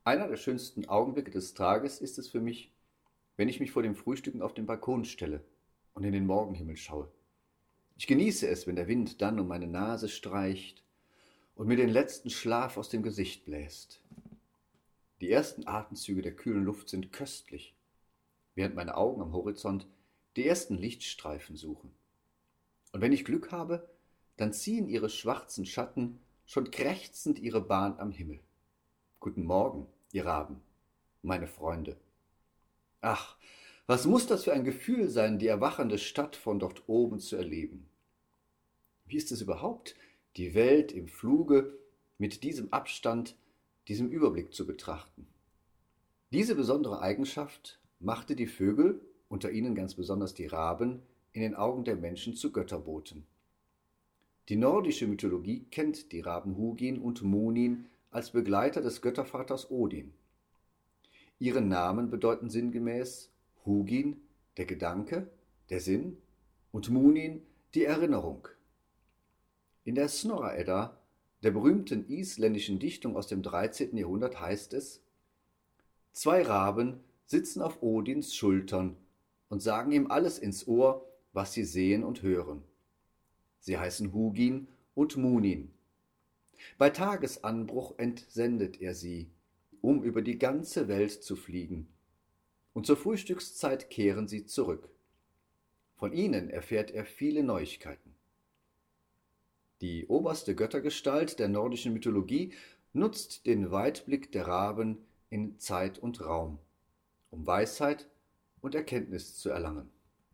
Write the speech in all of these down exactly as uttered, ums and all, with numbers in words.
Einer der schönsten Augenblicke des Tages ist es für mich, wenn ich mich vor dem Frühstücken auf den Balkon stelle und in den Morgenhimmel schaue. Ich genieße es, wenn der Wind dann um meine Nase streicht und mir den letzten Schlaf aus dem Gesicht bläst. Die ersten Atemzüge der kühlen Luft sind köstlich, während meine Augen am Horizont die ersten Lichtstreifen suchen. Und wenn ich Glück habe, dann ziehen ihre schwarzen Schatten schon krächzend ihre Bahn am Himmel. Guten Morgen, ihr Raben, meine Freunde. Ach, was muss das für ein Gefühl sein, die erwachende Stadt von dort oben zu erleben? Wie ist es überhaupt, die Welt im Fluge mit diesem Abstand, diesem Überblick zu betrachten? Diese besondere Eigenschaft machte die Vögel, unter ihnen ganz besonders die Raben, in den Augen der Menschen zu Götterboten. Die nordische Mythologie kennt die Raben Hugin und Munin als Begleiter des Göttervaters Odin. Ihre Namen bedeuten sinngemäß Hugin, der Gedanke, der Sinn, und Munin, die Erinnerung. In der Snorra-Edda, der berühmten isländischen Dichtung aus dem dreizehnten Jahrhundert, heißt es: Zwei Raben sitzen auf Odins Schultern und sagen ihm alles ins Ohr, was sie sehen und hören. Sie heißen Hugin und Munin. Bei Tagesanbruch entsendet er sie, um über die ganze Welt zu fliegen, und zur Frühstückszeit kehren sie zurück. Von ihnen erfährt er viele Neuigkeiten. Die oberste Göttergestalt der nordischen Mythologie nutzt den Weitblick der Raben in Zeit und Raum, um Weisheit und Erkenntnis zu erlangen.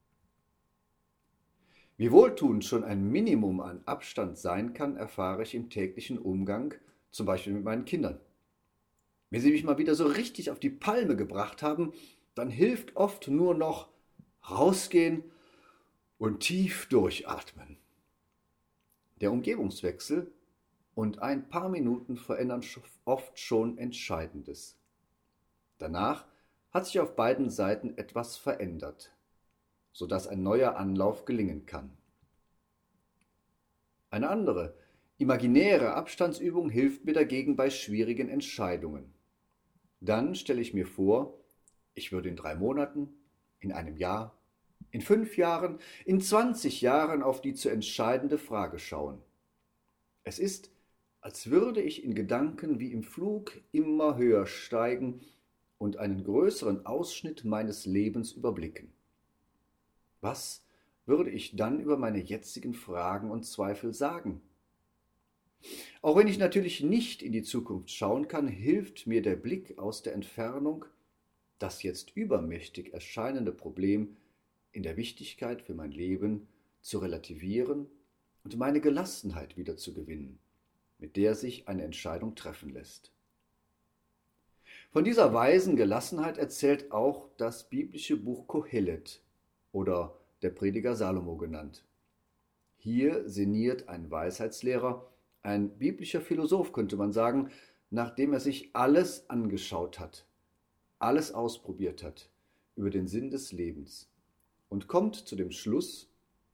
Wie wohltuend schon ein Minimum an Abstand sein kann, erfahre ich im täglichen Umgang, zum Beispiel mit meinen Kindern. Wenn sie mich mal wieder so richtig auf die Palme gebracht haben, dann hilft oft nur noch rausgehen und tief durchatmen. Der Umgebungswechsel und ein paar Minuten verändern oft schon Entscheidendes. Danach hat sich auf beiden Seiten etwas verändert, sodass ein neuer Anlauf gelingen kann. Eine andere, imaginäre Abstandsübung hilft mir dagegen bei schwierigen Entscheidungen. Dann stelle ich mir vor, ich würde in drei Monaten, in einem Jahr, in fünf Jahren, in zwanzig Jahren auf die zu entscheidende Frage schauen. Es ist, als würde ich in Gedanken wie im Flug immer höher steigen und einen größeren Ausschnitt meines Lebens überblicken. Was würde ich dann über meine jetzigen Fragen und Zweifel sagen? Auch wenn ich natürlich nicht in die Zukunft schauen kann, hilft mir der Blick aus der Entfernung, das jetzt übermächtig erscheinende Problem in der Wichtigkeit für mein Leben zu relativieren und meine Gelassenheit wieder zu gewinnen, mit der sich eine Entscheidung treffen lässt. Von dieser weisen Gelassenheit erzählt auch das biblische Buch Kohelet oder der Prediger Salomo genannt. Hier sinniert ein Weisheitslehrer, ein biblischer Philosoph könnte man sagen, nachdem er sich alles angeschaut hat, alles ausprobiert hat über den Sinn des Lebens und kommt zu dem Schluss: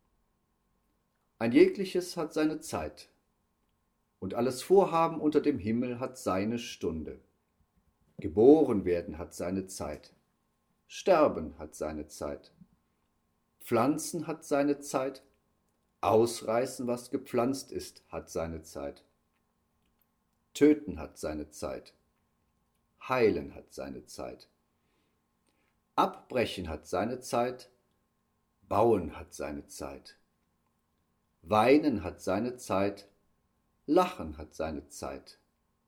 Ein jegliches hat seine Zeit und alles Vorhaben unter dem Himmel hat seine Stunde. Geboren werden hat seine Zeit, sterben hat seine Zeit, pflanzen hat seine Zeit, ausreißen, was gepflanzt ist, hat seine Zeit, töten hat seine Zeit, heilen hat seine Zeit, abbrechen hat seine Zeit, bauen hat seine Zeit, weinen hat seine Zeit, lachen hat seine Zeit,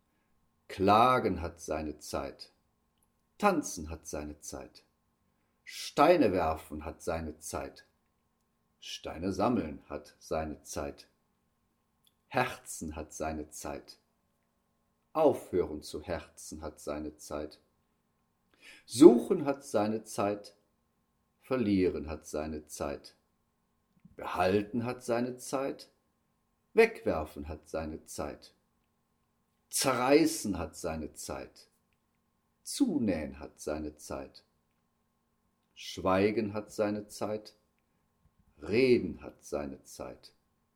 klagen hat seine Zeit, tanzen hat seine Zeit, Steine werfen hat seine Zeit, Steine sammeln hat seine Zeit, Herzen hat seine Zeit, aufhören zu herzen hat seine Zeit, suchen hat seine Zeit, verlieren hat seine Zeit, behalten hat seine Zeit, wegwerfen hat seine Zeit, zerreißen hat seine Zeit, zunähen hat seine Zeit, schweigen hat seine Zeit, reden hat seine Zeit,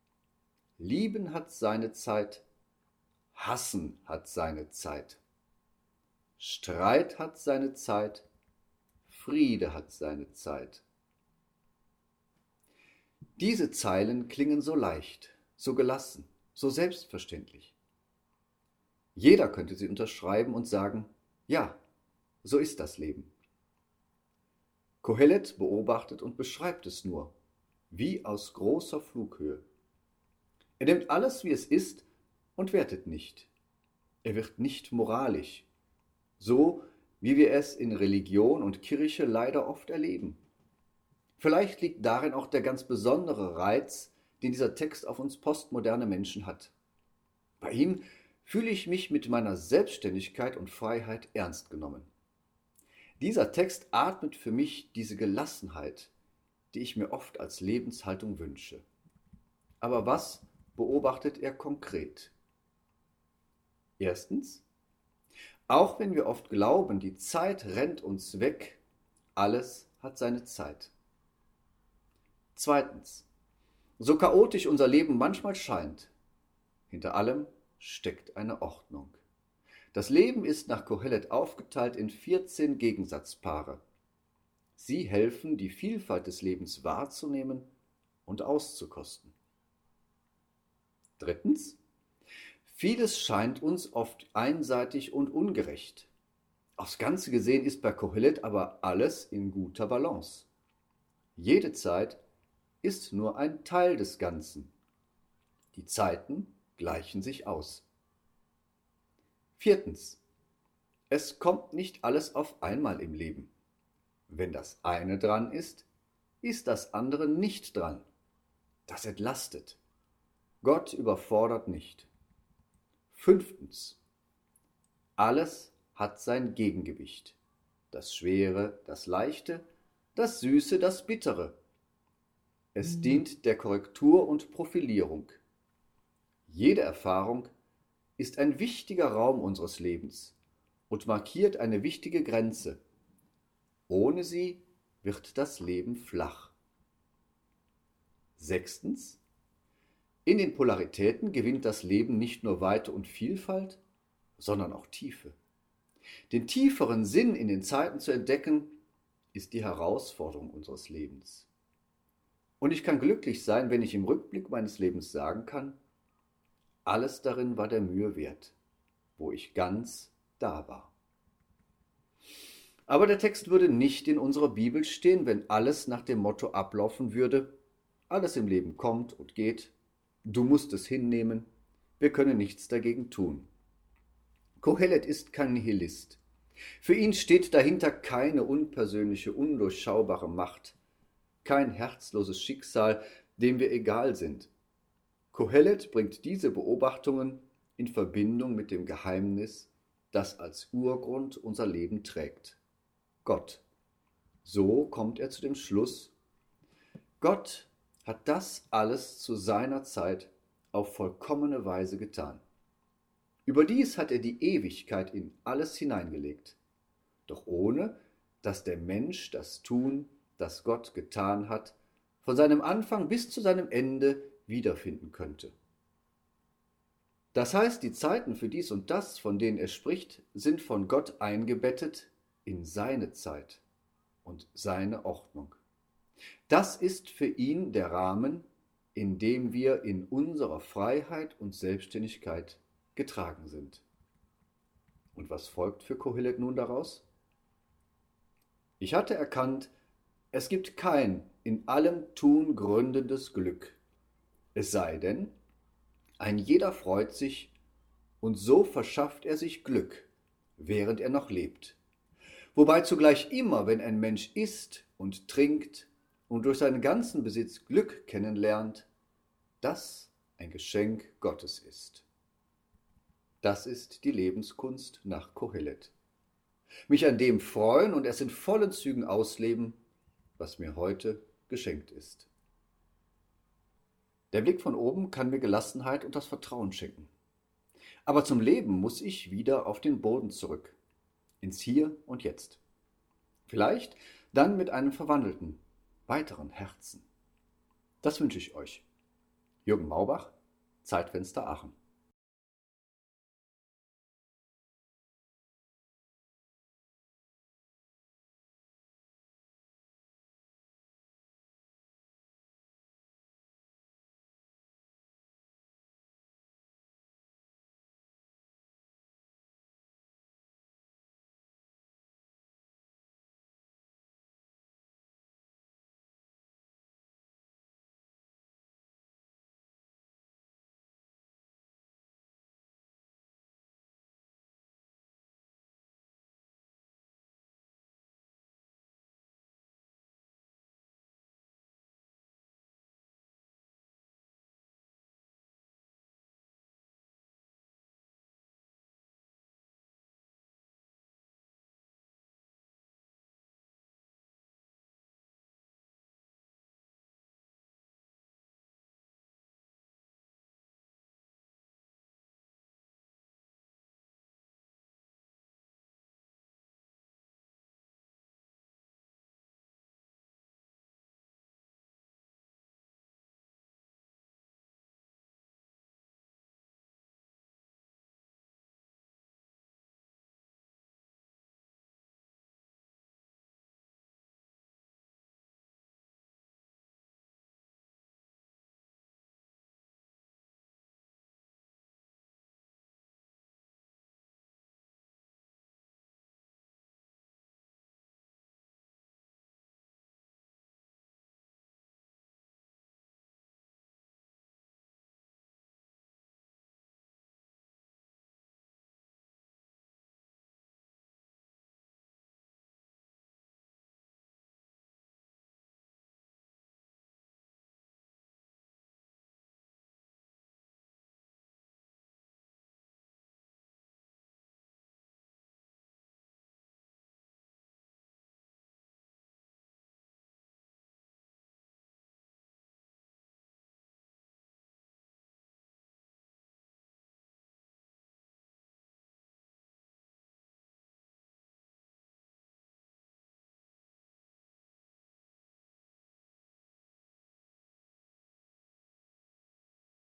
lieben hat seine Zeit, hassen hat seine Zeit, Streit hat seine Zeit, Friede hat seine Zeit. Diese Zeilen klingen so leicht, so gelassen, so selbstverständlich. Jeder könnte sie unterschreiben und sagen, ja, so ist das Leben. Kohelet beobachtet und beschreibt es nur, wie aus großer Flughöhe. Er nimmt alles, wie es ist, und wertet nicht. Er wird nicht moralisch, so wie wir es in Religion und Kirche leider oft erleben. Vielleicht liegt darin auch der ganz besondere Reiz, den dieser Text auf uns postmoderne Menschen hat. Bei ihm fühle ich mich mit meiner Selbstständigkeit und Freiheit ernst genommen. Dieser Text atmet für mich diese Gelassenheit, die ich mir oft als Lebenshaltung wünsche. Aber was beobachtet er konkret? Erstens, auch wenn wir oft glauben, die Zeit rennt uns weg, alles hat seine Zeit. Zweitens, so chaotisch unser Leben manchmal scheint, hinter allem steckt eine Ordnung. Das Leben ist nach Kohelet aufgeteilt in vierzehn Gegensatzpaare. Sie helfen, die Vielfalt des Lebens wahrzunehmen und auszukosten. Drittens, vieles scheint uns oft einseitig und ungerecht. Aufs Ganze gesehen ist bei Kohelet aber alles in guter Balance. Jede Zeit ist nur ein Teil des Ganzen. Die Zeiten gleichen sich aus. Viertens. Es kommt nicht alles auf einmal im Leben. Wenn das eine dran ist, ist das andere nicht dran. Das entlastet. Gott überfordert nicht. Fünftens. Alles hat sein Gegengewicht. Das Schwere, das Leichte, das Süße, das Bittere. Es mhm. dient der Korrektur und Profilierung. Jede Erfahrung ist ein wichtiger Raum unseres Lebens und markiert eine wichtige Grenze. Ohne sie wird das Leben flach. Sechstens. In den Polaritäten gewinnt das Leben nicht nur Weite und Vielfalt, sondern auch Tiefe. Den tieferen Sinn in den Zeiten zu entdecken, ist die Herausforderung unseres Lebens. Und ich kann glücklich sein, wenn ich im Rückblick meines Lebens sagen kann, alles darin war der Mühe wert, wo ich ganz da war. Aber der Text würde nicht in unserer Bibel stehen, wenn alles nach dem Motto ablaufen würde, alles im Leben kommt und geht, du musst es hinnehmen, wir können nichts dagegen tun. Kohelet ist kein Nihilist. Für ihn steht dahinter keine unpersönliche, undurchschaubare Macht, kein herzloses Schicksal, dem wir egal sind. Kohelet bringt diese Beobachtungen in Verbindung mit dem Geheimnis, das als Urgrund unser Leben trägt. Gott. So kommt er zu dem Schluss, Gott hat das alles zu seiner Zeit auf vollkommene Weise getan. Überdies hat er die Ewigkeit in alles hineingelegt, doch ohne, dass der Mensch das Tun, das Gott getan hat, von seinem Anfang bis zu seinem Ende wiederfinden könnte. Das heißt, die Zeiten für dies und das, von denen er spricht, sind von Gott eingebettet in seine Zeit und seine Ordnung. Das ist für ihn der Rahmen, in dem wir in unserer Freiheit und Selbstständigkeit getragen sind. Und was folgt für Kohelet nun daraus? Ich hatte erkannt, es gibt kein in allem Tun gründendes Glück, es sei denn, ein jeder freut sich, und so verschafft er sich Glück, während er noch lebt. Wobei zugleich immer, wenn ein Mensch isst und trinkt und durch seinen ganzen Besitz Glück kennenlernt, das ein Geschenk Gottes ist. Das ist die Lebenskunst nach Kohelet. Mich an dem freuen und es in vollen Zügen ausleben, was mir heute geschenkt ist. Der Blick von oben kann mir Gelassenheit und das Vertrauen schenken. Aber zum Leben muss ich wieder auf den Boden zurück, ins Hier und Jetzt. Vielleicht dann mit einem verwandelten, weiteren Herzen. Das wünsche ich euch. Jürgen Maubach, Zeitfenster Aachen.